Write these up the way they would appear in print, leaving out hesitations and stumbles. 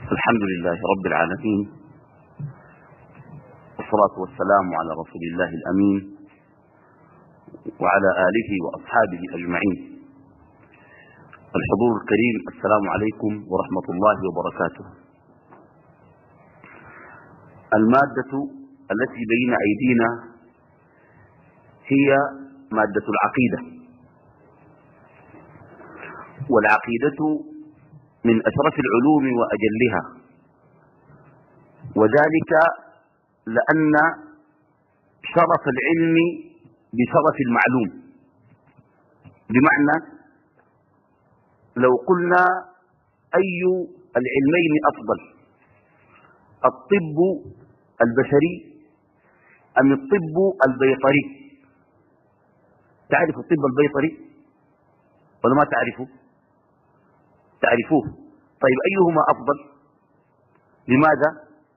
الحمد لله رب العالمين، والصلاة والسلام على رسول الله الأمين وعلى آله وأصحابه أجمعين. الحضور الكريم، السلام عليكم ورحمة الله وبركاته. المادة التي بين أيدينا هي مادة العقيدة، والعقيدة من أشرف العلوم وأجلها، وذلك لأن شرف العلم بشرف المعلوم. بمعنى لو قلنا أي العلمين أفضل، الطب البشري أم الطب البيطري؟ تعرف الطب البيطري ولا ما تعرفه؟ تعرفوه. طيب أيهما أفضل؟ لماذا؟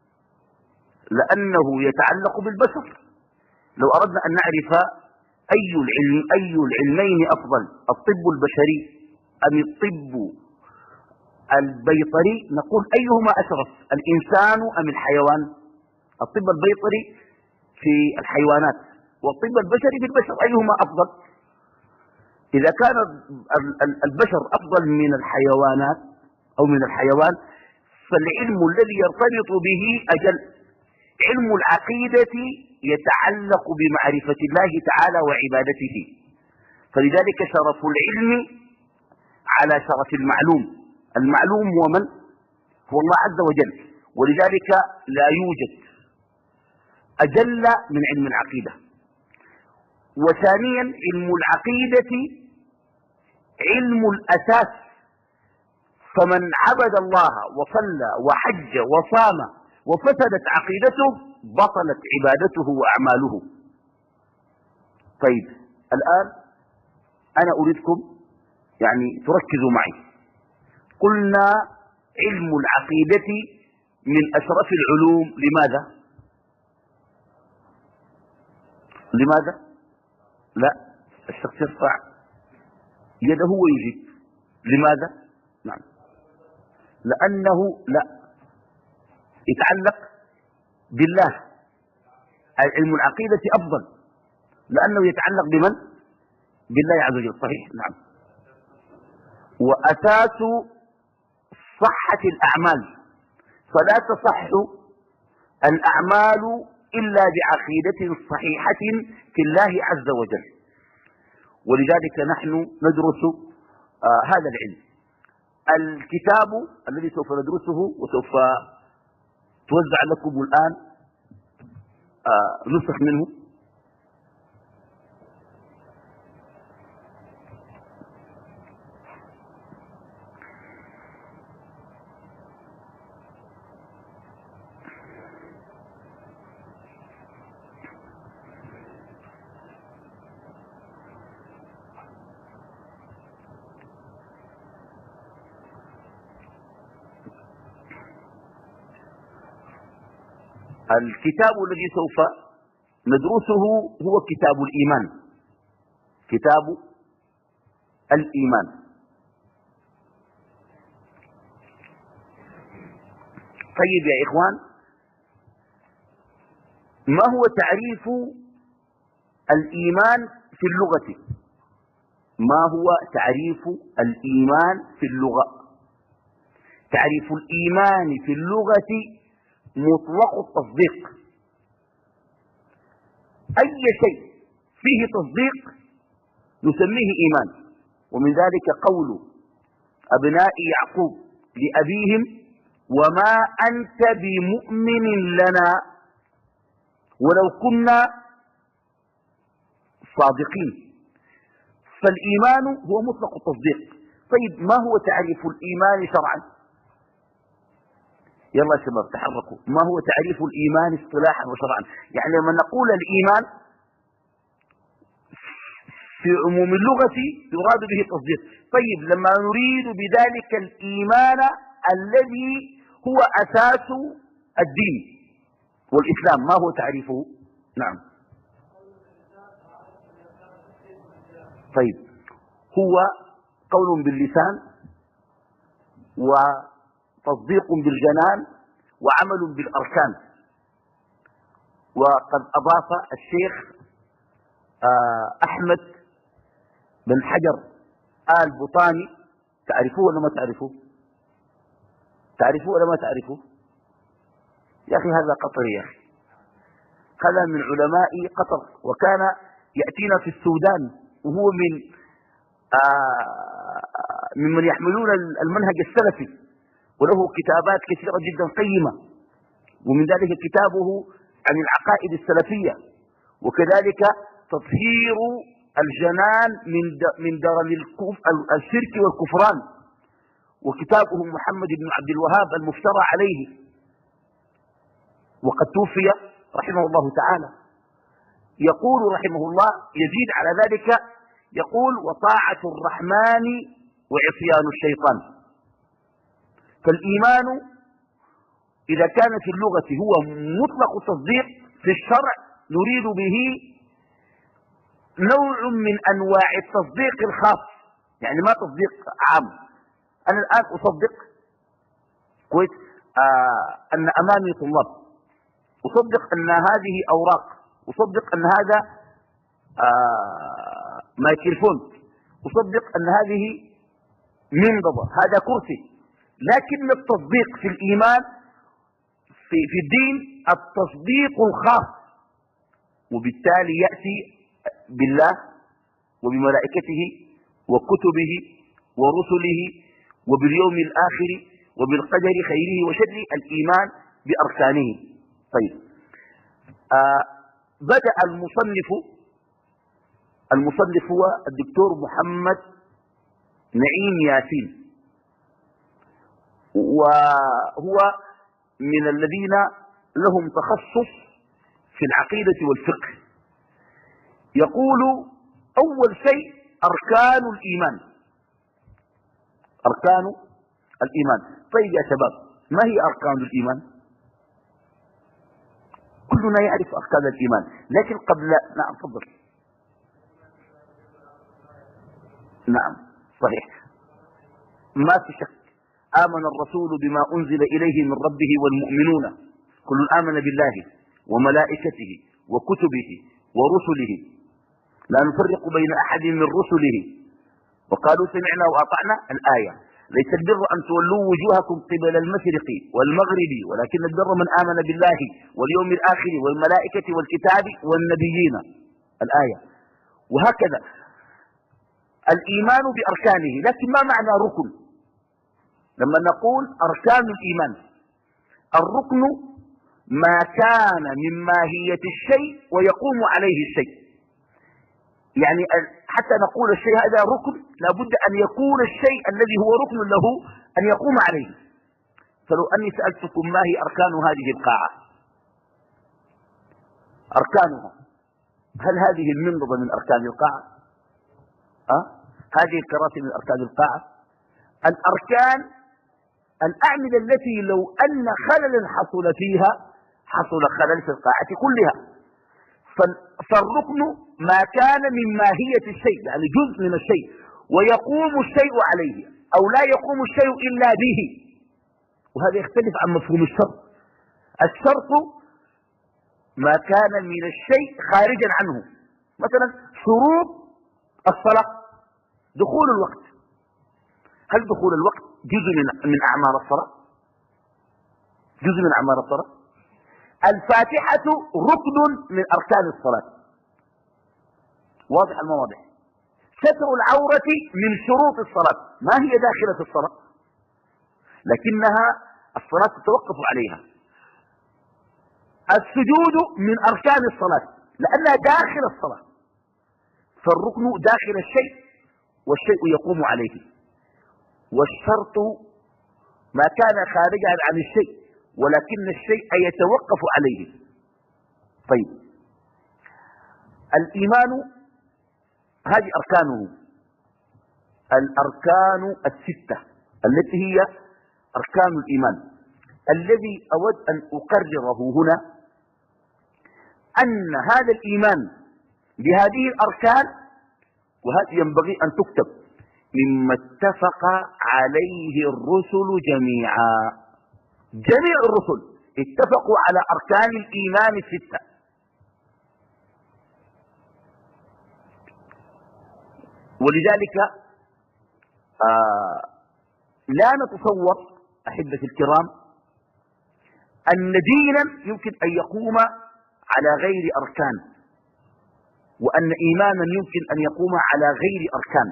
لأنه يتعلق بالبشر. لو أردنا أن نعرف أي العلمين أفضل، الطب البشري أم الطب البيطري، نقول أيهما أشرف، الإنسان أم الحيوان؟ الطب البيطري في الحيوانات والطب البشري في البشر، أيهما أفضل؟ إذا كان البشر أفضل من الحيوانات أو من الحيوان، فالعلم الذي يرتبط به أجل. علم العقيدة يتعلق بمعرفة الله تعالى وعبادته، فلذلك شرف العلم على شرف المعلوم. المعلوم هو من؟ هو الله عز وجل، ولذلك لا يوجد أجل من علم العقيدة. وثانيا علم العقيدة علم الأساس، فمن عبد الله وصلى وحج وصام وفسدت عقيدته بطلت عبادته وأعماله. طيب الآن أنا أريدكم يعني تركزوا معي. قلنا علم العقيدة من أشرف العلوم. لماذا؟ لا، الشخص يرفع يده ويجيب. لماذا؟ نعم، لأنه لا يتعلق بالله. علم العقيدة أفضل لأنه يتعلق بمن؟ بالله عز وجل. صحيح، نعم. وأساس صحة الأعمال، فلا تصح الأعمال إلا بعقيدة صحيحة في الله عز وجل. ولذلك نحن ندرس هذا العلم. الكتاب الذي سوف ندرسه وسوف توزع لكم الآن نسخ منه، الكتاب الذي سوف ندرسه هو كتاب الإيمان. كتاب الإيمان. طيب يا إخوان، ما هو تعريف الإيمان في اللغة؟ ما هو تعريف الإيمان في اللغة؟ تعريف الإيمان في اللغة مطلق التصديق. أي شيء فيه تصديق نسميه إيمان. ومن ذلك قول أبناء يعقوب لأبيهم: وما أنت بمؤمن لنا ولو كنا صادقين. فالإيمان هو مطلق التصديق. طيب ما هو تعريف الإيمان شرعا؟ يلا يا شباب تحركوا. ما هو تعريف الإيمان اصطلاحا وشرعا؟ يعني لما نقول الإيمان في عموم اللغة يراد به التصديق. طيب لما نريد بذلك الإيمان الذي هو أساس الدين والإسلام، ما هو تعريفه؟ نعم. طيب هو قول باللسان تصديق بالجنان وعمل بالأركان. وقد أضاف الشيخ أحمد بن حجر آل بطاني، تعرفوه ولا ما تعرفوه؟ تعرفوه ولا ما تعرفوه؟ يا أخي هذا قطري، يا أخي هذا من علماء قطر، وكان يأتينا في السودان، وهو ممن يحملون المنهج السلفي، وله كتابات كثيرة جدا قيمة، ومن ذلك كتابه عن العقائد السلفية، وكذلك تطهير الجنان من درن الشرك والكفران، وكتابه محمد بن عبد الوهاب المفترى عليه، وقد توفي رحمه الله تعالى. يقول رحمه الله يزيد على ذلك، يقول: وطاعة الرحمن وعصيان الشيطان. فالإيمان إذا كان في اللغة هو مطلق التصديق، في الشرع نريد به نوع من أنواع التصديق الخاص، يعني ما تصديق عام. أنا الآن أصدق كويس أن أمامي طلاب، أصدق أن هذه أوراق، أصدق أن هذا ميكروفون، أصدق أن هذه منضدة، هذا كرسي. لكن التصديق في الإيمان في الدين التصديق الخاص، وبالتالي يأتي بالله وبملائكته وكتبه ورسله وباليوم الآخر وبالقدر خيره وشره، الإيمان بأركانه. طيب، بدأ المصنف هو الدكتور محمد نعيم ياسين، وهو من الذين لهم تخصص في العقيدة والفقه. يقول: أول شيء أركان الإيمان. أركان الإيمان. طيب يا شباب، ما هي أركان الإيمان؟ كلنا يعرف أركان الإيمان، لكن قبل نعم تفضل. نعم صحيح، ما في شك. آمن الرسول بما أنزل إليه من ربه والمؤمنون كل آمن بالله وملائكته وكتبه ورسله لا نفرق بين أحد من رسله وقالوا سمعنا وأطعنا. الآية: ليس البر أن تولوا وجوهكم قبل المشرق والمغرب ولكن البر من آمن بالله واليوم الآخر والملائكة والكتاب والنبيين. الآية. وهكذا الإيمان بأركانه. لكن ما معنى ركن؟ لما نقول أركان الإيمان، الركن ما كان من ماهية الشيء ويقوم عليه الشيء. يعني حتى نقول الشيء هذا ركن لابد أن يكون الشيء الذي هو ركن له أن يقوم عليه. فلو أني سألتكم ما هي أركان هذه القاعة، أركانها، هل هذه المنضدة من أركان القاعة؟ هذه الكراسي من أركان القاعة؟ الأركان الأعمدة التي لو أن خللا حصل فيها حصل خلل في القاعة كلها. فالركن ما كان من ماهية الشيء، يعني جزء من الشيء ويقوم الشيء عليه، أو لا يقوم الشيء إلا به. وهذا يختلف عن مفهوم الشرط. الشرط ما كان من الشيء خارجا عنه. مثلا شروط الصلاة: دخول الوقت. هل دخول الوقت جزء من أعمال الصلاة؟ جزء من أعمال الصلاة. الفاتحة ركن من أركان الصلاة. واضح ما واضح؟ ستر العورة من شروط الصلاة، ما هي داخلة الصلاة لكنها الصلاة تتوقف عليها. السجود من أركان الصلاة لأنها داخل الصلاة. فالركن داخل الشيء والشيء يقوم عليه. والشرط ما كان خارجا عن الشيء ولكن الشيء يتوقف عليه. طيب، الإيمان هذه أركانه، الأركان الستة التي هي أركان الإيمان. الذي أود أن أقرره هنا أن هذا الإيمان بهذه الأركان، وهذه ينبغي أن تكتب، مما اتفق عليه الرسل جميعا. جميع الرسل اتفقوا على أركان الإيمان الستة. ولذلك لا نتصور أحبتي الكرام أن دينا يمكن أن يقوم على غير أركان، وأن إيمانا يمكن أن يقوم على غير أركان.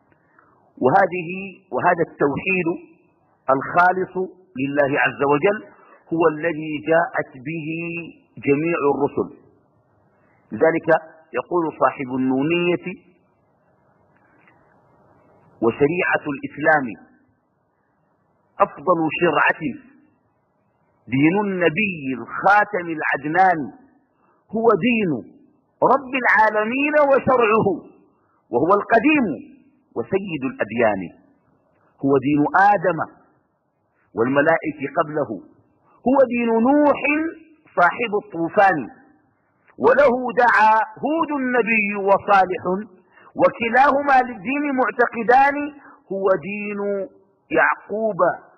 وهذا التوحيد الخالص لله عز وجل هو الذي جاءت به جميع الرسل. لذلك يقول صاحب النونية: وشريعة الإسلام أفضل شرعة دين النبي الخاتم العدنان، هو دين رب العالمين وشرعه، وهو القديم وسيد الأديان، هو دين آدم والملائكة قبله، هو دين نوح صاحب الطوفان، وله دعا هود النبي وصالح، وكلاهما للدين معتقدان، هو دين يعقوب،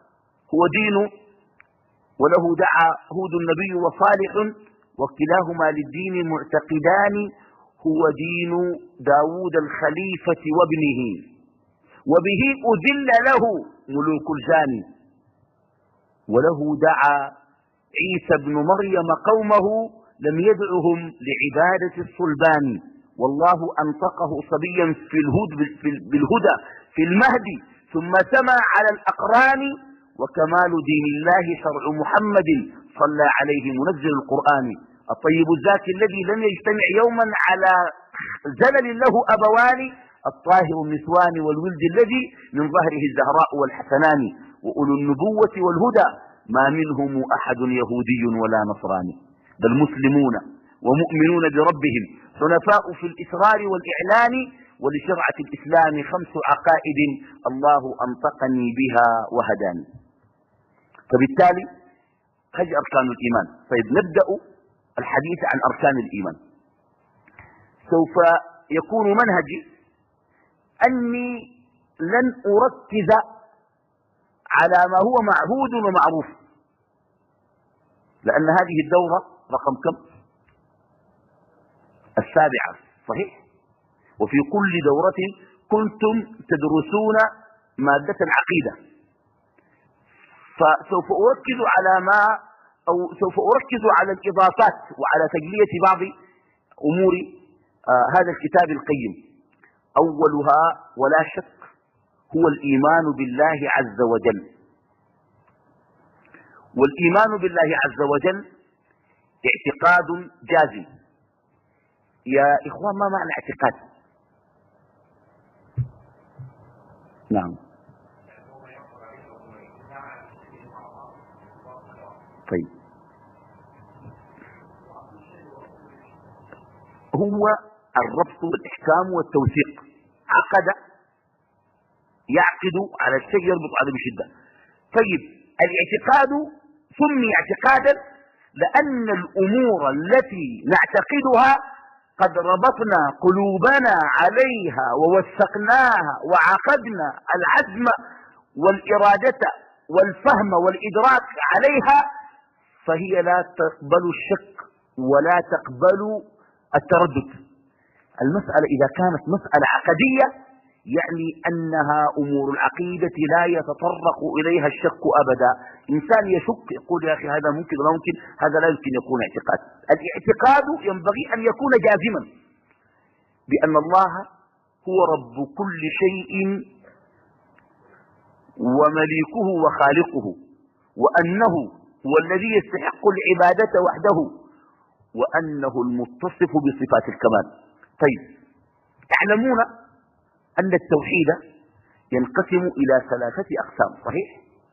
وله دعا هود النبي وصالح وكلاهما للدين معتقدان، هو دين داود الخليفة وابنه، وبه أذل له ملوك الجان، وله دعا عيسى بن مريم قومه لم يدعهم لعبادة الصلبان، والله أنطقه صبيا بالهدى في المهد، ثم سمى على الأقران، وكمال دين الله شرع محمد صلى عليه منزل القرآن، الطيب الزاكي الذي لم يجتمع يوما على زلل له أبوان، الطاهر النسوان والولد الذي من ظهره الزهراء والحسنان، وأولو النبوة والهدى ما منهم أحد يهودي ولا نصراني، بل مسلمون ومؤمنون بربهم حنفاء في الإسرار والإعلان، ولشرعة الإسلام 5 عقائد الله أنطقني بها وهداني. فبالتالي هذه أركان الإيمان. طيب نبدأ الحديث عن أركان الإيمان. سوف يكون منهجي أني لن أركز على ما هو معهود ومعروف، لأن هذه الدورة رقم كم؟ 7 صحيح؟ وفي كل دورة كنتم تدرسون مادة العقيدة، فسوف أركز على الإضافات وعلى تجلية بعض أمور هذا الكتاب القيم. أولها ولا شك هو الإيمان بالله عز وجل. والإيمان بالله عز وجل اعتقاد جازم. يا إخوان ما معنى اعتقاد؟ نعم طيب، هو الربط والإحكام والتوثيق. عقد يعقد على الشيء يربط عليه بشدة. طيب الاعتقاد سمي اعتقادا لأن الأمور التي نعتقدها قد ربطنا قلوبنا عليها ووثقناها وعقدنا العزم والإرادة والفهم والإدراك عليها، فهي لا تقبل الشك ولا تقبل التردد. المسألة إذا كانت مسألة عقدية يعني أنها أمور العقيدة لا يتطرق إليها الشك أبدا. إنسان يشك يقول يا أخي هذا ممكن ولا ممكن، هذا لا يمكن يكون اعتقاد. الاعتقاد ينبغي أن يكون جازما بأن الله هو رب كل شيء ومليكه وخالقه، وأنه هو الذي يستحق العبادة وحده، وأنه المتصف بصفات الكمال. طيب تعلمون أن التوحيد ينقسم إلى 3 أقسام صحيح؟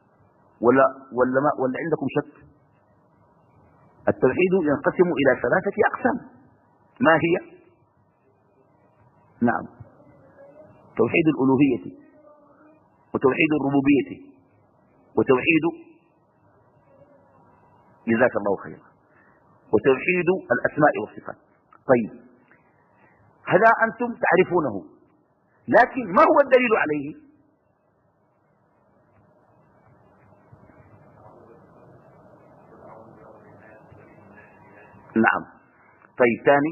ولا عندكم شك؟ التوحيد ينقسم إلى 3 أقسام. ما هي؟ نعم، توحيد الألوهية، وتوحيد الربوبية، وتوحيد جزاك الله خيرا، وتوحيد الأسماء والصفات. طيب هذا أنتم تعرفونه، لكن ما هو الدليل عليه؟ نعم. طيب ثاني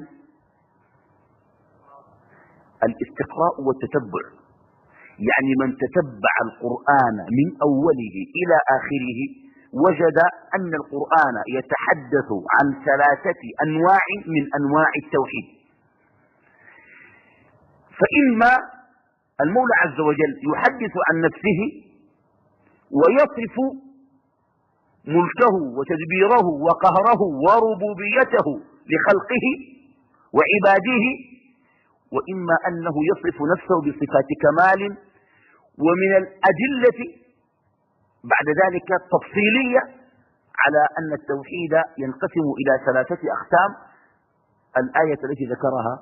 الاستقراء والتتبع، يعني من تتبع القرآن من أوله إلى آخره وجد أن القرآن يتحدث عن 3 أنواع من أنواع التوحيد. فإما المولى عز وجل يحدث عن نفسه ويصف ملكه وتدبيره وقهره وربوبيته لخلقه وعباده، وإما أنه يصف نفسه بصفات كمال. ومن الأدلة بعد ذلك التفصيلية على أن التوحيد ينقسم إلى 3 أقسام الآية التي ذكرها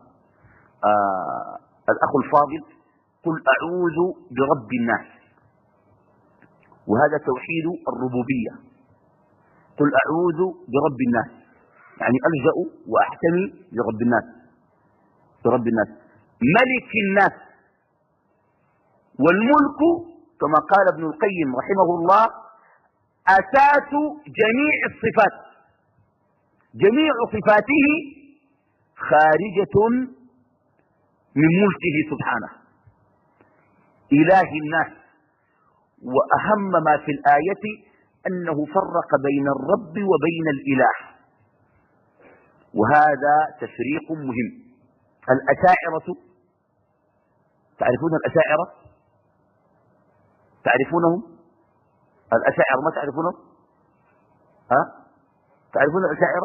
الأخ الفاضل: قل أعوذ برب الناس، وهذا توحيد الربوبية. قل أعوذ برب الناس يعني ألجأ وأحتمي برب الناس، برب الناس ملك الناس. والملك كما قال ابن القيم رحمه الله أساس جميع الصفات، جميع صفاته خارجة من ملكه سبحانه إله الناس. وأهم ما في الآية أنه فرق بين الرب وبين الإله، وهذا تفريق مهم. الأشاعرة، تعرفون الأشاعرة؟ تعرفونهم؟ الأشاعرة ما تعرفونهم؟ تعرفون الأشاعرة؟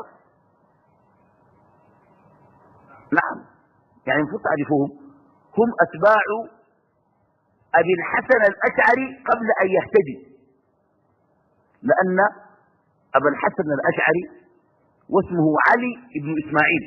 نعم، يعني المفروض تعرفوهم. هم أتباع أبي الحسن الأشعري قبل أن يهتدي، لأن أبا الحسن الأشعري واسمه علي بن إسماعيل،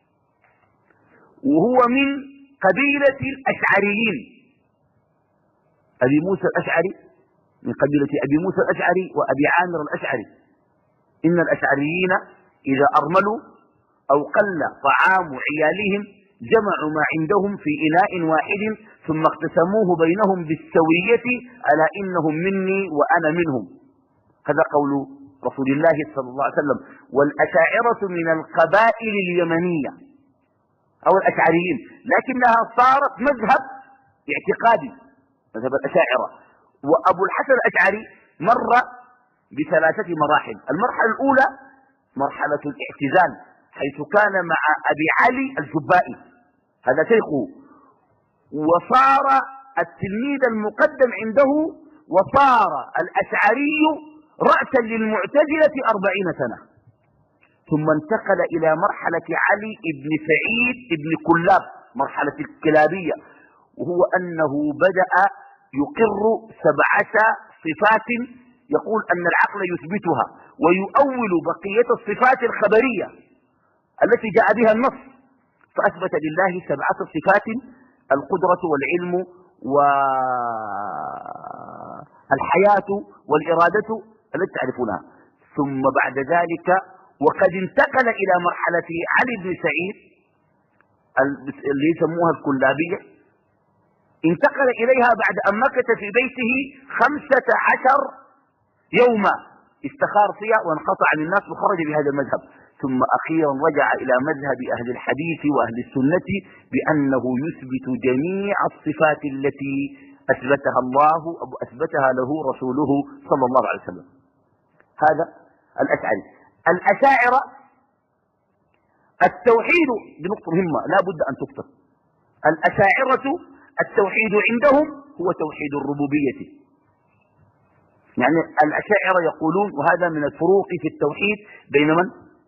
وهو من قبيلة الأشعريين. أبي موسى الأشعري من قبيلة أبي موسى الأشعري وأبي عامر الأشعري. إن الأشعريين إذا أرملوا أو قل طعام عيالهم جمعوا ما عندهم في إناء واحد ثم اقتسموه بينهم بالسوية، ألا إنهم مني وأنا منهم. هذا قول رسول الله صلى الله عليه وسلم. والأشاعرة من القبائل اليمنية أو الأشعريين، لكنها صارت مذهب اعتقادي، مذهب الأشاعرة. وأبو الحسن الأشعري مر ب3 مراحل. المرحلة الأولى مرحلة الاعتزال، حيث كان مع أبي علي الجبائي، هذا شيخه، وصار التلميذ المقدم عنده، وصار الأشعري رأسا للمعتزلة 40 سنة. ثم انتقل إلى مرحلة علي بن سعيد بن كلاب، مرحلة الكلابية، وهو أنه بدأ يقر 7 صفات يقول أن العقل يثبتها، ويؤول بقية الصفات الخبرية التي جاء بها النص، فأثبت لله 7 صفات: القدرة والعلم والحياة والإرادة التي تعرفونها. ثم بعد ذلك وقد انتقل إلى مرحلة علي بن سعيد اللي يسموها الكلابية، انتقل إليها بعد أن مكث في بيته 15 يوما، استخار فيها وانقطع عن الناس وخرج بهذا المذهب. ثم أخيرا رجع إلى مذهب أهل الحديث وأهل السنة بأنه يثبت جميع الصفات التي أثبتها الله أو أثبتها له رسوله صلى الله عليه وسلم. هذا الأشعري. الأشاعرة التوحيد بنقطة مهمة لا بد أن تكتب. الأشاعرة التوحيد عندهم هو توحيد الربوبية. يعني الأشاعرة يقولون، وهذا من الفروق في التوحيد بين من؟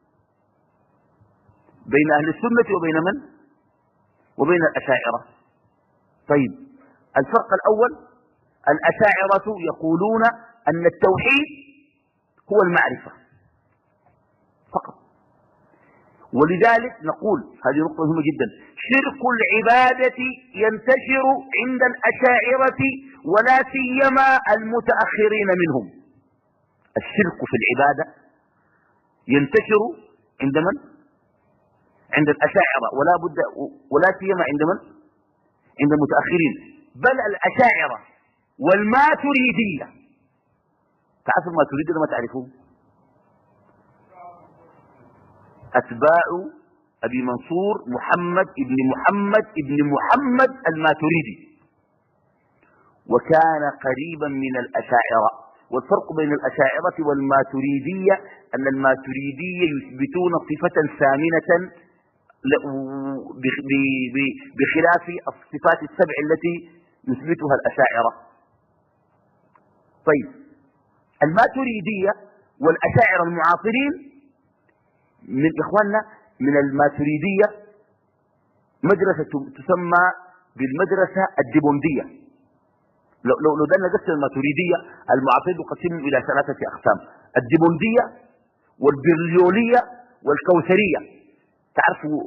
بين أهل السنة وبين من؟ وبين الأشاعرة. طيب، الفرق الأول: الأشاعرة يقولون أن التوحيد هو المعرفة فقط، ولذلك نقول هذه نقطة مهمة جدا: شرك العبادة ينتشر عند الأشاعرة ولا سيما المتأخرين منهم. الشرك في العبادة ينتشر عند من؟ عند الأشاعرة، ولا سيما عند من؟ عند المتأخرين، بل الأشاعرة والماتريدية. تعرفوا الماتريدية ما تعرفون؟ أتباع أبي منصور محمد ابن محمد الماتريدي، وكان قريبا من الأشاعرة. والفرق بين الأشاعرة والماتريدية أن الماتريدية يثبتون صفة ثامنة بخلاف الصفات السبع التي يثبتها الأشاعرة. طيب، الماتريدية والأشاعرة المعاصرين من إخواننا من الماتريدية مدرسة تسمى بالمدرسة الديبوندية. لو دلنا قسم الماتريدية المعاصرين يقسمهم إلى 3 أقسام: الديبوندية والبريولية والكوثرية. تعرفوا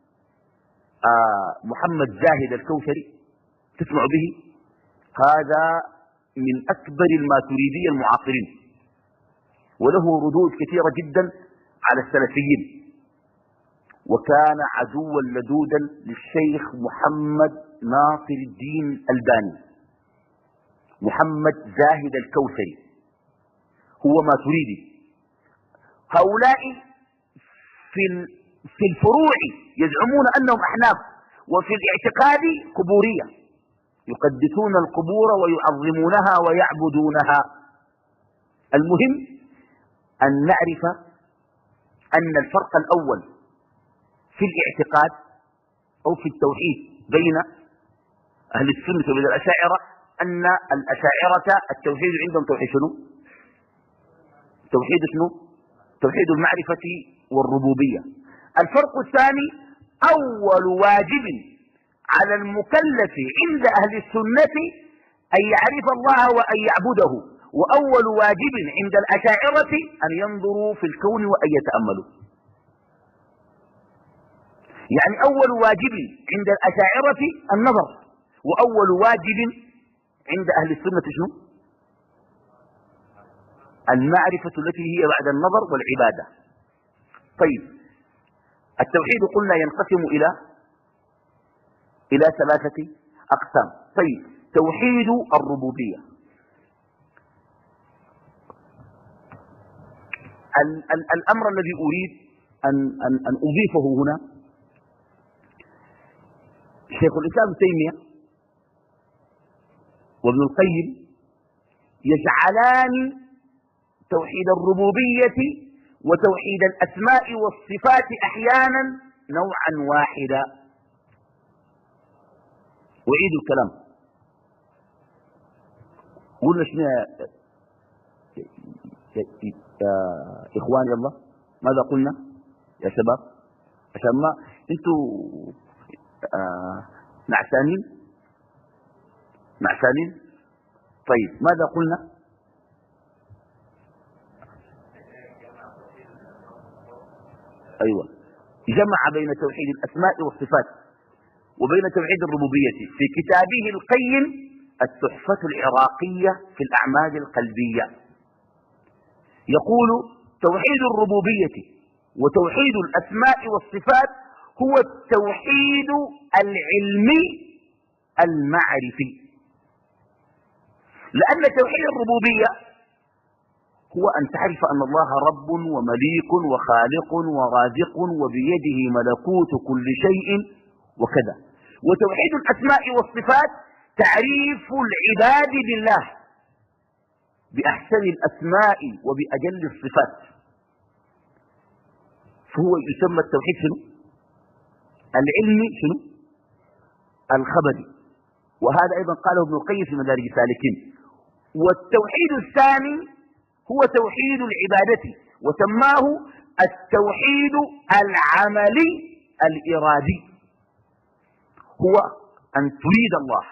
محمد زاهد الكوثري؟ تسمعوا به؟ هذا من أكبر الماتريدية المعاصرين، وله ردود كثيرة جدا على السلفيين، وكان عدوا لدودا للشيخ محمد ناصر الدين الألباني. محمد زاهد الكوثري هو ماتريدي. هؤلاء في الفروع يزعمون أنهم أحناف، وفي الاعتقاد قبورية، يقدسون القبور ويعظمونها ويعبدونها. المهم أن نعرف أن الفرق الأول في الاعتقاد أو في التوحيد بين أهل السنة وبين الأشاعرة أن الأشاعرة التوحيد عندهم توحيد شنو؟ توحيد شنو؟ توحيد المعرفة والربوبية. الفرق الثاني: أول واجب على المكلف عند أهل السنة أن يعرف الله وأن يعبده، وأول واجب عند الأشاعرة أن ينظروا في الكون وأن يتأملوا. يعني أول واجب عند الأشاعرة النظر، وأول واجب عند أهل السنة شنو؟ المعرفة التي هي بعد النظر والعبادة. طيب، التوحيد قلنا ينقسم إلى 3 أقسام. طيب، توحيد الربوبية. الأمر الذي أريد أن أضيفه هنا: شيخ الإسلام ابن تيمية وابن القيم يجعلان توحيد الربوبية وتوحيد الأسماء والصفات أحيانا نوعا واحدا. أعيد الكلام. قلنا شنو يا إخواني الله؟ ماذا قلنا يا شباب؟ عشان ما انتوا نعسانين. طيب، ماذا قلنا؟ أيوة، جمع بين توحيد الأسماء والصفات وبين توحيد الربوبية في كتابه القيم التحفة العراقية في الأعمال القلبية. يقول: توحيد الربوبية وتوحيد الأسماء والصفات هو التوحيد العلمي المعرفي، لأن توحيد الربوبية هو أن تعرف أن الله رب ومليك وخالق ورازق وبيده ملكوت كل شيء وكذا. وتوحيد الأسماء والصفات تعريف العباد بالله بأحسن الأسماء وبأجل الصفات، فهو يسمى التوحيد شنو؟ العلمي شنو؟ الخبري. وهذا أيضا قاله ابن القيم في مدارج السالكين. والتوحيد الثاني هو توحيد العبادة، وسماه التوحيد العملي الإرادي. هو أن تريد الله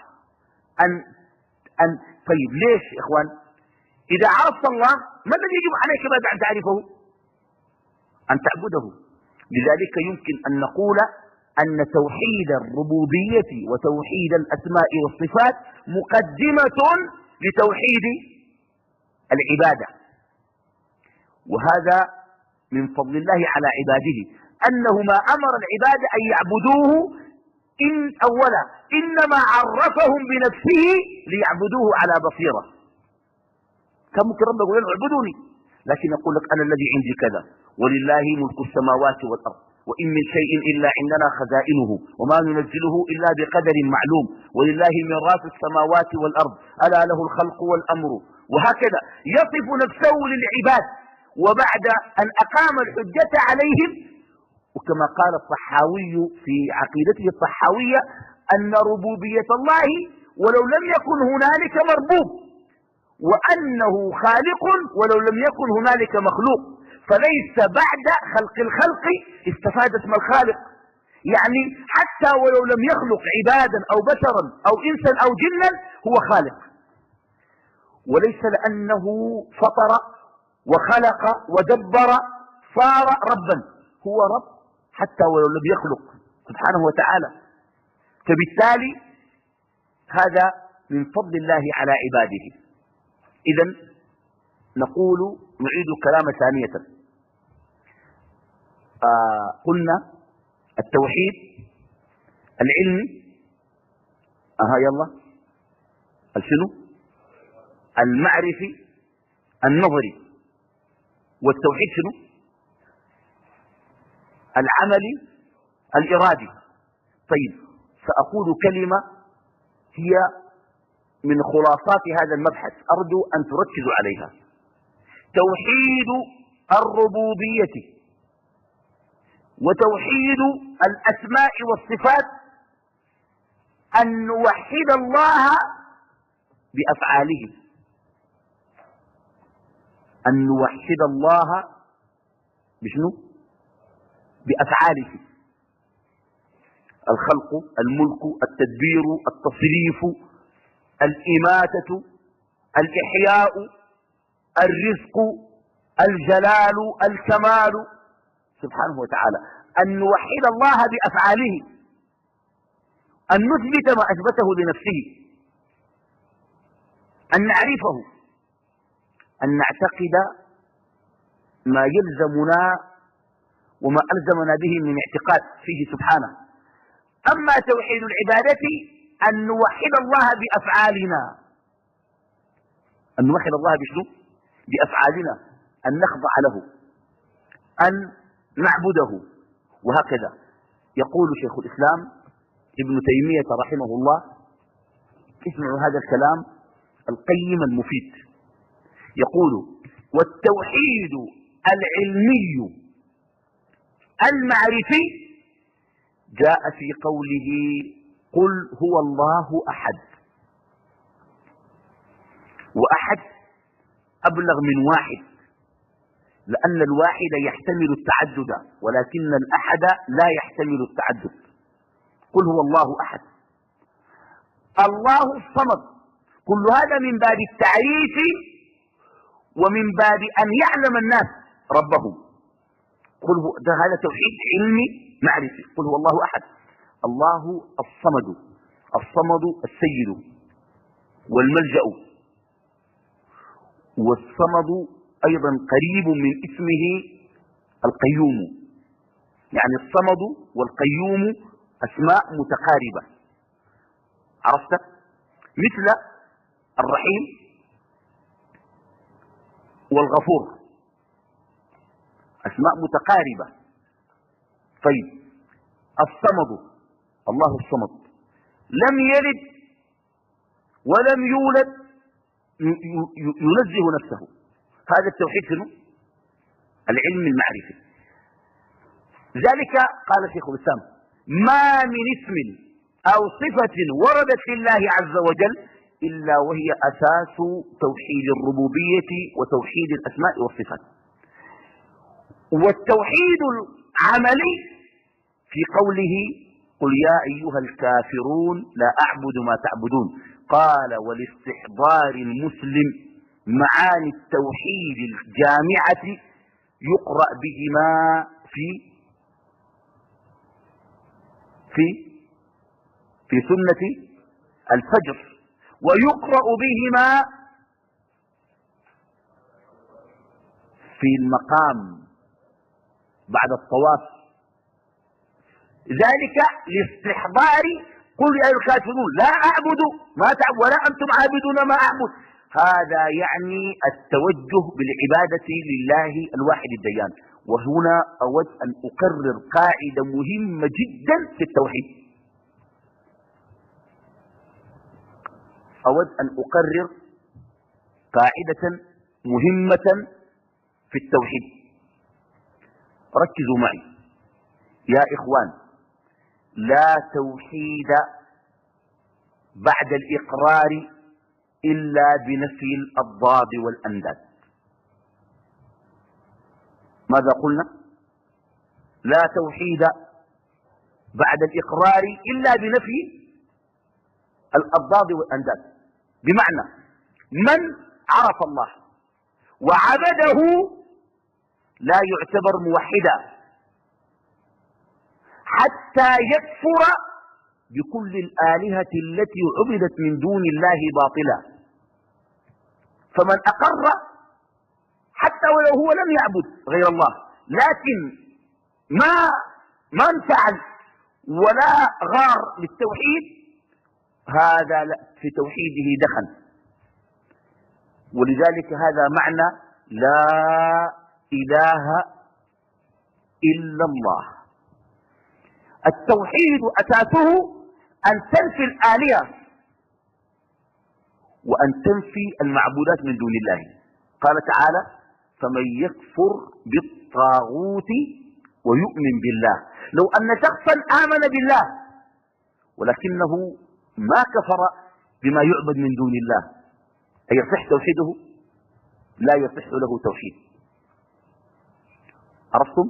طيب، ليش يا إخوان؟ إذا عرفت الله ما الذي يجب عليك بعد أن تعرفه؟ أن تعبده. لذلك يمكن أن نقول أن توحيد الربوبية وتوحيد الأسماء والصفات مقدمة لتوحيد العبادة. وهذا من فضل الله على عباده، أنه ما أمر العباد أن يعبدوه أولا إنما عرفهم بنفسه ليعبدوه على بصيرة. كم ممكن ربك يقول اعبدوني، لكن يقول لك أنا الذي عندي كذا ولله ملك السماوات والأرض وإن من شيء إلا عندنا خزائنه وما ننزله إلا بقدر معلوم ولله ميراث السماوات والأرض ألا له الخلق والأمر. وهكذا يصف نفسه للعباد وبعد أن أقام الحجة عليهم. وكما قال الطحاوي في عقيدته الطحاوية أن ربوبية الله ولو لم يكن هنالك مربوب، وأنه خالق ولو لم يكن هنالك مخلوق، فليس بعد خلق الخلق استفاد اسم الخالق. يعني حتى ولو لم يخلق عبادا أو بشرا أو إنسا أو جنا هو خالق، وليس لأنه فطر وخلق ودبر صار ربا، هو رب حتى ولو لم يخلق سبحانه وتعالى. فبالتالي هذا من فضل الله على عباده. إذن نقول نعيد الكلام ثانية. قلنا التوحيد العلمي يلا شنو المعرفي النظري، والتوحيد شنو العملي الإرادي. طيب سأقول كلمة هي من خلاصات هذا المبحث أرجو أن تركزوا عليها. توحيد الربوبية وتوحيد الأسماء والصفات أن نوحد الله بأفعاله، أن نوحد الله بشنو بأفعاله، الخلق الملك التدبير التصريف الإماتة الإحياء الرزق الجلال الكمال سبحانه وتعالى. أن نوحد الله بأفعاله، أن نثبت ما أثبته لنفسه، أن نعرفه، أن نعتقد ما يلزمنا وما ألزمنا به من اعتقاد فيه سبحانه. أما توحيد العبادة أن نوحد الله بأفعالنا، أن نوحد الله بشنو بأفعالنا، أن نخضع له، أن نعبده. وهكذا يقول شيخ الإسلام ابن تيمية رحمه الله، اسمعوا هذا الكلام القيم المفيد، يقول: والتوحيد العلمي المعرفي جاء في قوله: قل هو الله أحد. وأحد أبلغ من واحد، لأن الواحد يحتمل التعدد ولكن الأحد لا يحتمل التعدد. قل هو الله أحد، الله الصمد. كل هذا من باب التعريف ومن باب أن يعلم الناس ربهم. قل هو هذا توحيد علمي معرفي. قل هو الله أحد، الله الصمد، الصمد السيد والملجأ، والصمد أيضا قريب من اسمه القيوم، يعني الصمد والقيوم أسماء متقاربة، عرفت؟ مثل الرحيم والغفور، أسماء متقاربة. طيب الصمد، الله الصمد لم يلد ولم يولد، ينزه نفسه. هذا التوحيد شنو؟ العلم المعرفي. ذلك قال شيخ الإسلام: ما من اسم أو صفة وردت لله عز وجل إلا وهي أساس توحيد الربوبية وتوحيد الأسماء والصفات. والتوحيد العملي في قوله: قل يا أيها الكافرون لا أعبد ما تعبدون. قال: ولاستحضار المسلم معاني التوحيد الجامعة يقرأ بهما في سنة الفجر، ويقرأ بهما في المقام بعد الطواف. ذلك لاستحضار قل يا أيها الكافرون لا أعبد ما تعبد ولا أنتم عابدون ما أعبد. هذا يعني التوجه بالعبادة لله الواحد الديان. وهنا أود أن أكرر قاعدة مهمة جدا في التوحيد. أود أن أكرر قاعدة مهمة في التوحيد. ركزوا معي يا إخوان، لا توحيد بعد الإقرار إلا بنفي الأضداد والأنداد. ماذا قلنا؟ لا توحيد بعد الإقرار إلا بنفي الأضداد والأنداد. بمعنى من عرف الله وعبده لا يعتبر موحدا حتى يكفر بكل الآلهة التي عبدت من دون الله باطلا. فمن أقر حتى ولو هو لم يعبد غير الله، لكن ما انفعل ولا غار للتوحيد، هذا في توحيده دخن. ولذلك هذا معنى لا إله إلا الله. التوحيد أساسه أن تنفي الآلهة وأن تنفي المعبودات من دون الله. قال تعالى: فمن يكفر بالطاغوت ويؤمن بالله. لو أن شخصا آمن بالله ولكنه ما كفر بما يعبد من دون الله، أيصح توحيده؟ لا يصح له توحيد. عرفتم؟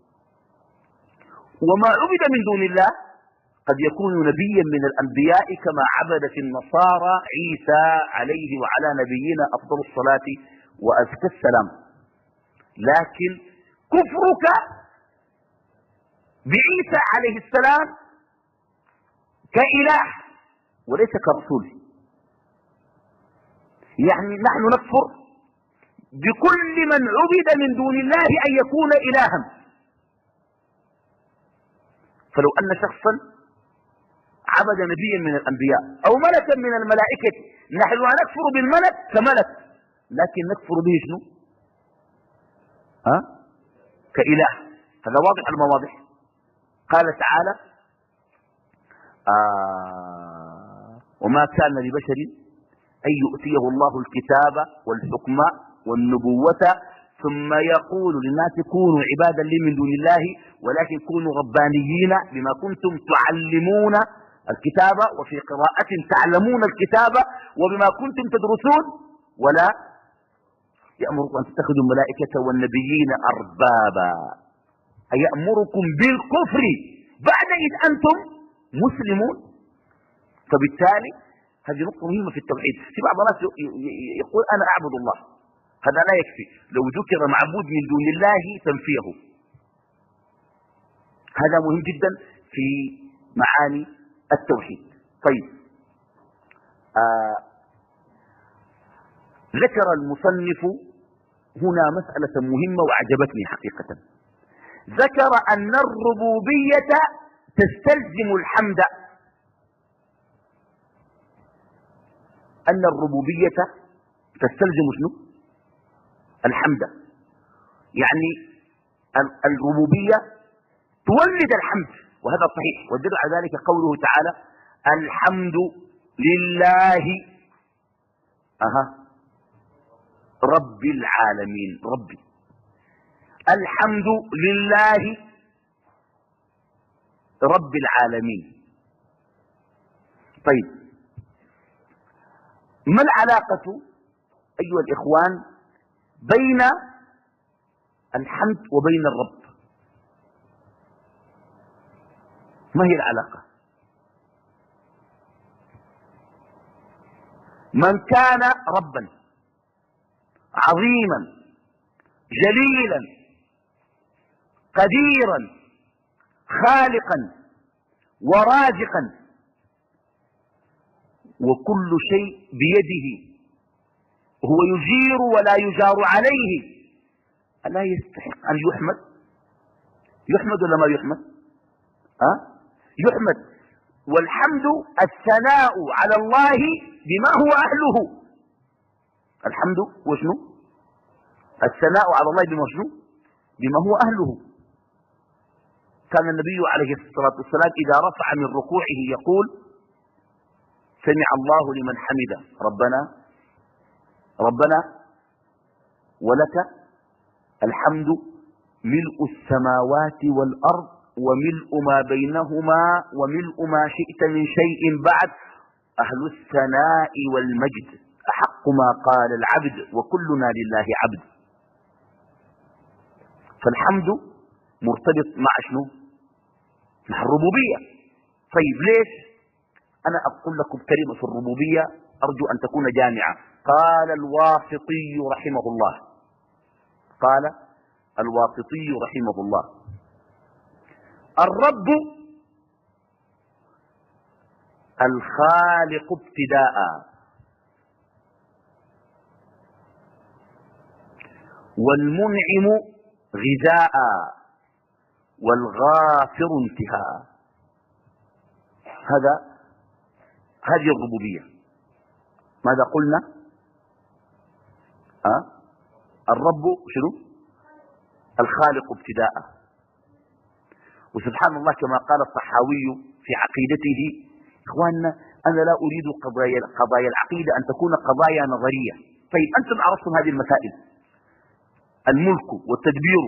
وما عبد من دون الله قد يكون نبيا من الأنبياء كما عبدت النصارى عيسى عليه وعلى نبينا أفضل الصلاة وأزكى السلام. لكن كفرك بعيسى عليه السلام كإله وليس كرسول. يعني نحن نكفر بكل من عبد من دون الله أن يكون إلها. فلو أن شخصا عبد نبيا من الأنبياء أو ملكا من الملائكة، نحن لا نكفر بالملك كملك، لكن نكفر به شنو؟ كإله. هذا واضح المواضح. قال تعالى: وما كان لبشر أن يؤتيه الله الكتاب والحكم والنبوة ثم يقول للناس كونوا عبادا لي من دون الله ولكن كونوا ربانيين بما كنتم تعلمون الكتاب وفي قراءة تعلمون الكتاب وبما كنتم تدرسون ولا يأمركم أن تتخذوا الملائكة والنبيين أربابا، أيأمركم بالكفر بعد إذ أنتم مسلمون. فبالتالي هذه نقطة مهمة في التوحيد. في بعض الناس يقول أنا أعبد الله، هذا لا يكفي. لو ذكر معبود من دون الله تنفيه. هذا مهم جدا في معاني التوحيد. طيب، ذكر المصنف هنا مسألة مهمة وأعجبتني حقيقة. ذكر أن الربوبية تستلزم الحمد. أن الربوبية تستلزم شنو؟ الحمد. يعني الربوبية تولد الحمد، وهذا صحيح. والدليل على ذلك قوله تعالى: الحمد لله رب العالمين. ربي الحمد لله رب العالمين. طيب، ما العلاقة أيها الإخوان بين الحمد وبين الرب؟ ما هي العلاقة؟ من كان ربا عظيما جليلا قديرا خالقا ورازقا وكل شيء بيده، هو يجير ولا يجار عليه، ألا يستحق أن يحمد؟ يحمد ولا ما يحمد؟ يحمد. والحمد الثناء على الله بما هو أهله. الحمد وشنو؟ الثناء على الله بما شنو؟ بما هو أهله. كان النبي عليه الصلاة والسلام إذا رفع من ركوعه يقول: سمع الله لمن حمده، ربنا ربنا ولك الحمد ملء السماوات والأرض وملء ما بينهما وملء ما شئت من شيء بعد، أهل الثناء والمجد أحق ما قال العبد وكلنا لله عبد. فالحمد مرتبط مع شنو؟ مع الربوبية. طيب ليش أنا أقول لكم كلمة في الربوبية أرجو أن تكون جامعة؟ قال الواسطي رحمه الله، قال الواسطي رحمه الله: الرب الخالق ابتداء، والمنعم غذاء، والغافر انتهاء. هذه الربوبية. ماذا قلنا؟ الرب شنو؟ الخالق ابتداء. وسبحان الله كما قال الطحاوي في عقيدته: إخواننا أنا لا أريد قضايا العقيدة أن تكون قضايا نظرية. طيب أنتم عرفتم هذه المسائل، الملك والتدبير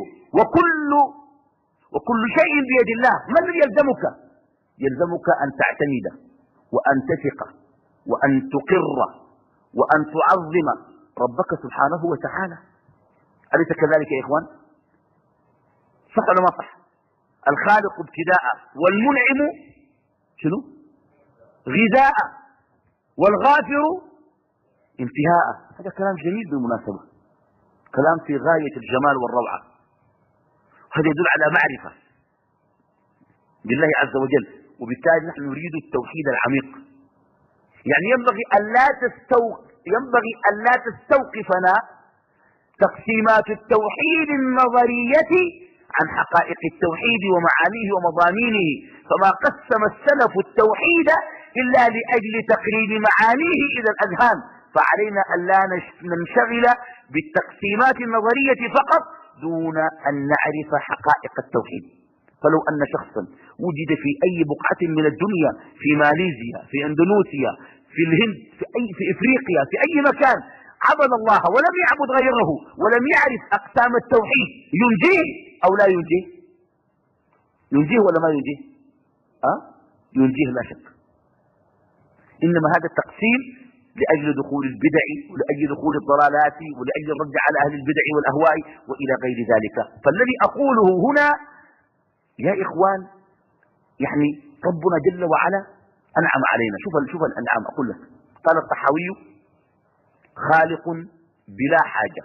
وكل شيء بيد الله، ما الذي يلزمك؟ يلزمك أن تعتمد وأن تثق وأن تقر وأن تعظم ربك سبحانه وتعالى. أليس كذلك يا إخوان؟ صح ولا ما صح؟ الخالق ابتداء، والمنعم شنو؟ غذاء، والغافر انتهاء. هذا كلام جميل بالمناسبة، كلام في غاية الجمال والروعة. هذا يدل على معرفة بالله عز وجل، وبالتالي نحن نريد التوحيد العميق. يعني ينبغي أن لا تستوقفنا تقسيمات التوحيد النظرية عن حقائق التوحيد ومعانيه ومضامينه. فما قسم السلف التوحيد إلا لأجل تقريب معانيه إلى الأذهان، فعلينا أن لا ننشغل بالتقسيمات النظرية فقط دون أن نعرف حقائق التوحيد. فلو أن شخصا وجد في أي بقعة من الدنيا، في ماليزيا، في اندونيسيا، في الهند، في إفريقيا، في أي مكان، عبد الله ولم يعبد غيره ولم يعرف أقسام التوحيد، ينجيه أو لا ينجيه؟ ينجيه ولا ما ينجيه؟ ينجيه لا شك. إنما هذا التقسيم لأجل دخول البدع ولأجل دخول الضلالات ولأجل الرد على أهل البدع والأهواء وإلى غير ذلك. فالذي أقوله هنا يا إخوان، يعني ربنا جل وعلا أنعم علينا. شوف الأنعام. أقول لك قال الطحاوي: خالق بلا حاجة،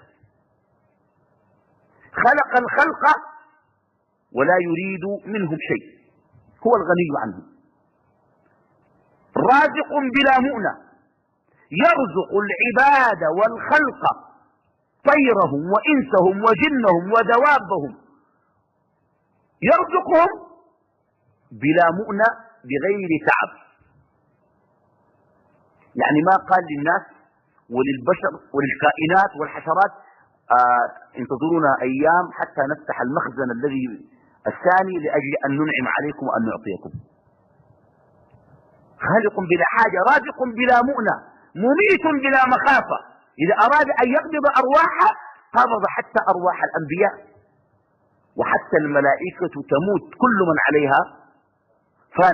خلق الخلق ولا يريد منهم شيء، هو الغني عنهم. رازق بلا مؤنة، يرزق العباد والخلق، طيرهم وإنسهم وجنهم ودوابهم، يرزقهم بلا مؤنة بغير تعب. يعني ما قال للناس وللبشر وللكائنات والحشرات انتظرونا أيام حتى نفتح المخزن الثاني لأجل أن ننعم عليكم وأن نعطيكم. خالق بلا حاجة، رازق بلا مؤنة، مميت بلا مخافة. إذا أراد أن يقبض أرواحا قبض حتى أرواح الأنبياء، وحتى الملائكة تموت، كل من عليها فان.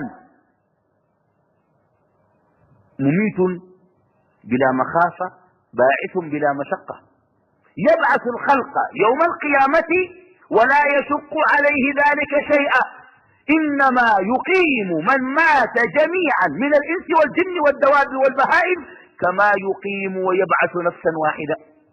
مميت بلا مخافة، باعث بلا مشقة، يبعث الخلق يوم القيامة ولا يشق عليه ذلك شيئا، إنما يقيم من مات جميعا من الإنس والجن والدواب والبهائم كما يقيم ويبعث نفسا واحدة.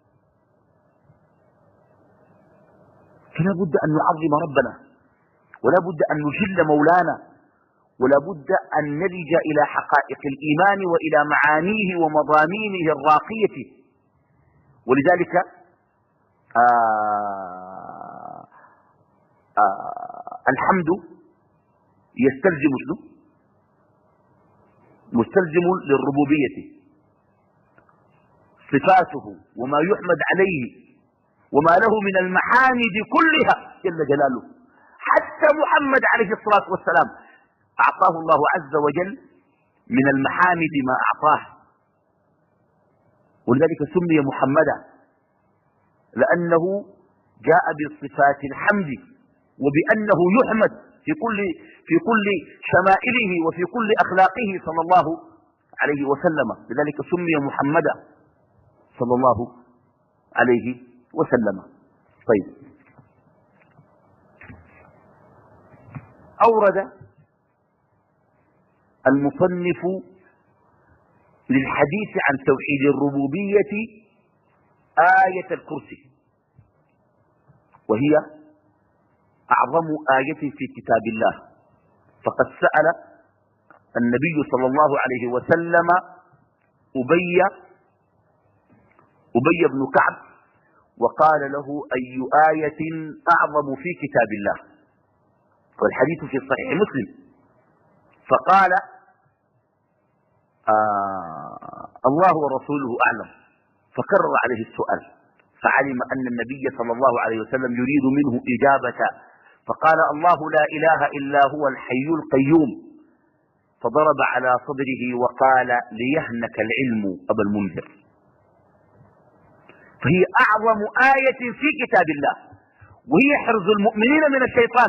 فلا بد أن نعظم ربنا، ولا بد أن نجل مولانا، ولا بد أن نلج إلى حقائق الإيمان وإلى معانيه ومضامينه الراقية. ولذلك الحمد يستلزم شنو؟ مستلزم للربوبية، صفاته وما يحمد عليه وما له من المحامد كلها جل جلاله. حتى محمد عليه الصلاة والسلام أعطاه الله عز وجل من المحامد ما أعطاه، ولذلك سمي محمدا لأنه جاء بصفات الحمد وبأنه يحمد في كل شمائله وفي كل أخلاقه صلى الله عليه وسلم، لذلك سمي محمدا صلى الله عليه وسلم. طيب، أورد المصنف للحديث عن توحيد الربوبية آية الكرسي، وهي أعظم آية في كتاب الله، فقد سأل النبي صلى الله عليه وسلم أبي بن كعب وقال له: أي آية أعظم في كتاب الله؟ والحديث في صحيح مسلم، فقال: الله ورسوله أعلم، فكرر عليه السؤال، فعلم أن النبي صلى الله عليه وسلم يريد منه إجابة، فقال: الله لا إله إلا هو الحي القيوم، فضرب على صدره وقال: ليهنك العلم أبا المنذر. فهي أعظم آية في كتاب الله، وهي حرز المؤمنين من الشيطان،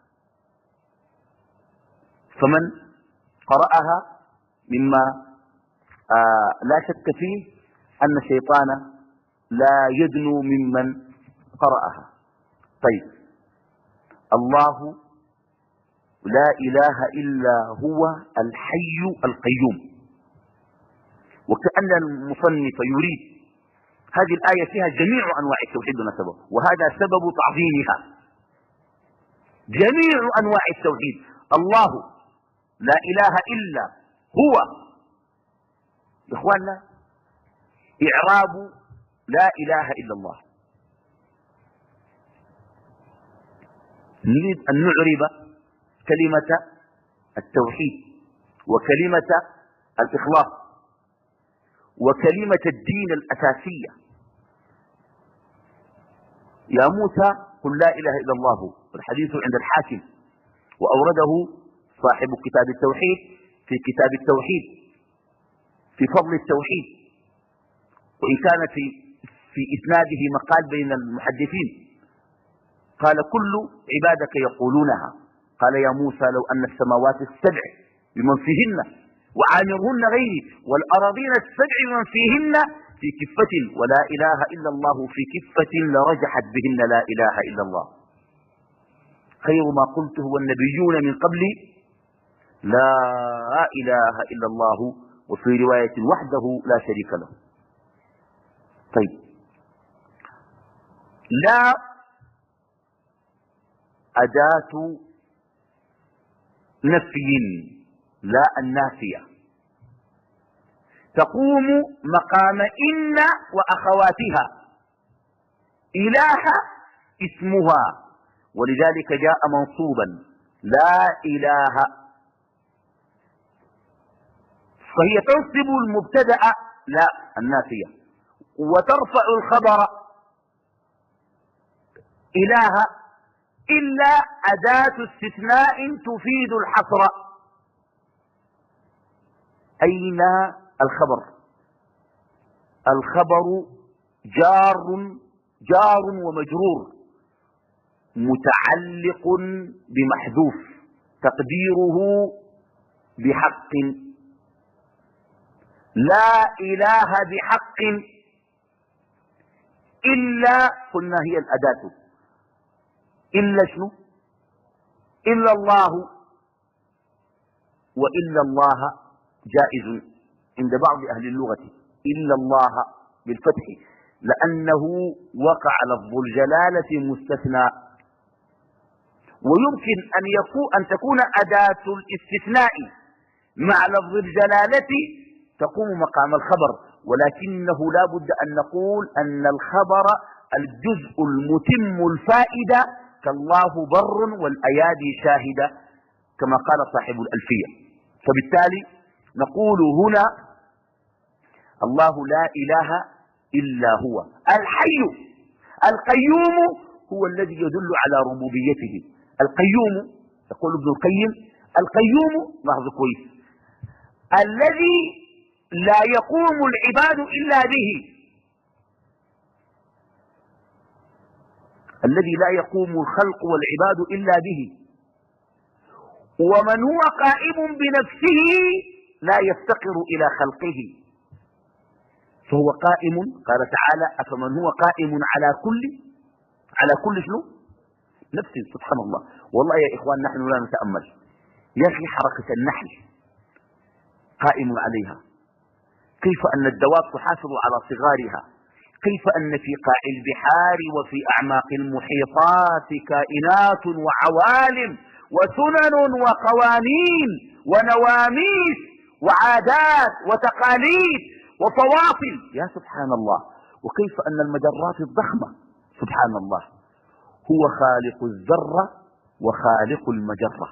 فمن قرأها مما لا شك فيه أن الشيطان لا يدنو ممن قرأها. طيب، الله لا إله إلا هو الحي القيوم، وكأن المصنف يريد هذه الآية فيها جميع أنواع التوحيد ونسبه، وهذا سبب تعظيمها، جميع أنواع التوحيد. الله لا إله إلا هو، يا إخواننا إعراب لا إله إلا الله، نريد أن نعرب كلمة التوحيد وكلمة الإخلاص وكلمة الدين الأساسية. يا موسى قل لا إله إلا الله، والحديث عند الحاكم، وأورده صاحب كتاب التوحيد في كتاب التوحيد في فضل التوحيد، وإن كان في إسناده مقال بين المحدثين، قال: كل عبادك يقولونها، قال: يا موسى لو أن السماوات السبع بمن فيهن وعامرهن غيري والأراضين السبع بمن فيهن في كفة ولا إله إلا الله في كفة لرجحت بهن لا إله إلا الله، خير ما قلته والنبيون من قبلي لا إله إلا الله، وفي رواية وحده لا شريك له. طيب، لا أداة نفي، لا النافية، تقوم مقام إن وأخواتها، إله اسمها، ولذلك جاء منصوبا لا إله، فهي تنصب المبتدأ لا النافية، وترفع الخبر إله، إلا أداة استثناء تفيد الحصر. أين الخبر؟ الخبر جار ومجرور متعلق بمحذوف تقديره بحق، لا إله بحق إلا، قلنا هي الأداة، إلا شنو؟ إلا الله، وإلا الله جائز عند بعض أهل اللغة، إلا الله بالفتح، لأنه وقع لفظ الجلالة مستثنى، ويمكن أن تكون أداة الاستثناء مع لفظ الجلالة تقوم مقام الخبر، ولكنه لا بد أن نقول أن الخبر الجزء المتم الفائدة، كالله بر والأيادي شاهدة، كما قال صاحب الألفية. فبالتالي نقول هنا الله لا إله إلا هو الحي. القيوم هو الذي يدل على ربوبيته. القيوم يقول ابن القيم القيوم، لاحظ كويس، الذي لا يقوم العباد إلا به، الذي لا يقوم الخلق والعباد إلا به. ومن هو قائم بنفسه لا يفتقر إلى خلقه، فهو قائم. قال تعالى أفمن هو قائم على كل شنو نفس. سبحان الله. والله يا إخوان نحن لا نتأمل يا أخي حركة النحل قائم عليها، كيف أن الدواب تحافظ على صغارها، كيف أن في قاع البحار وفي أعماق المحيطات كائنات وعوالم وسنن وقوانين ونواميس وعادات وتقاليد وفواصل. يا سبحان الله. وكيف أن المجرات الضخمة سبحان الله هو خالق الذرة وخالق المجرة.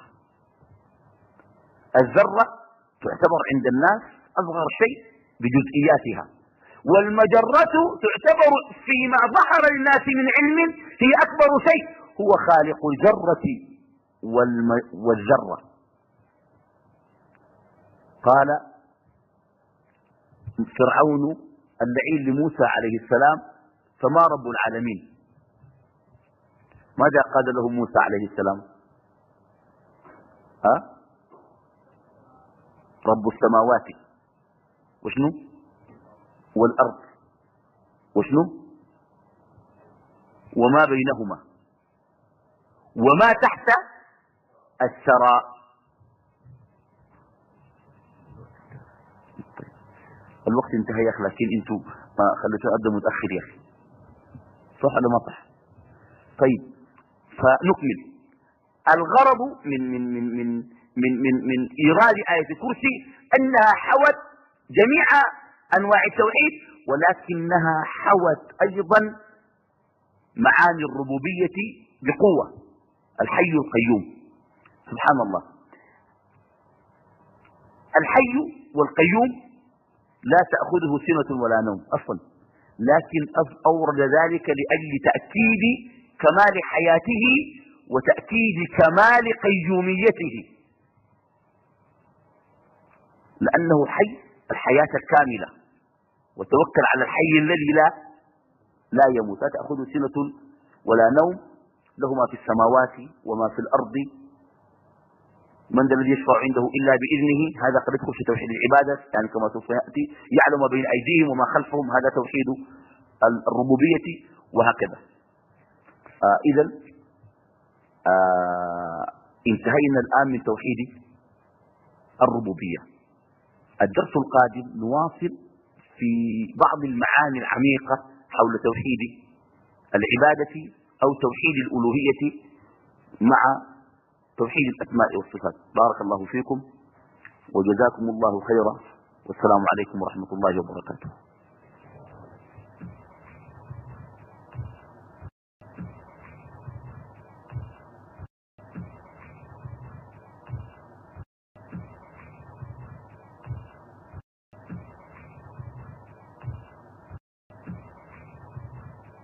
الذرة تعتبر عند الناس أصغر شيء بجزئياتها، والمجرة تعتبر فيما ظهر للناس من علم هي أكبر شيء. هو خالق الجرة والذرة. قال فرعون اللعين لموسى عليه السلام فما رب العالمين؟ ماذا قال له موسى عليه السلام؟ رب السماوات وشنو والأرض وشنو وما بينهما وما تحت الثرى. الوقت انتهى يا اخي، لكن انتوا ما خليتوا ابدا متاخر يا اخي، صح ولا ما صح؟ طيب فنكمل. الغرض من ايراد آية الكرسي انها حوت جميع انواع التوحيد، ولكنها حوت ايضا معاني الربوبية بقوة. الحي القيوم سبحان الله. الحي والقيوم لا تأخذه سنة ولا نوم أصلا، لكن أورد ذلك لأجل تأكيد كمال حياته وتأكيد كمال قيوميته، لأنه حي الحياة الكاملة. وتوكل على الحي الذي لا يموت، لا تأخذه سنة ولا نوم، له ما في السماوات وما في الأرض، من ذا الذي يشفع عنده إلا بإذنه. هذا قد يدخل في توحيد العبادة، يعني كما سوف يأتي يعلم ما بين أيديهم وما خلفهم، هذا توحيد الربوبية وهكذا. إذا انتهينا الآن من توحيد الربوبية. الدرس القادم نواصل في بعض المعاني العميقة حول توحيد العبادة أو توحيد الألوهية مع توحيد الأسماء والصفات. بارك الله فيكم وجزاكم الله خيرا، والسلام عليكم ورحمة الله وبركاته.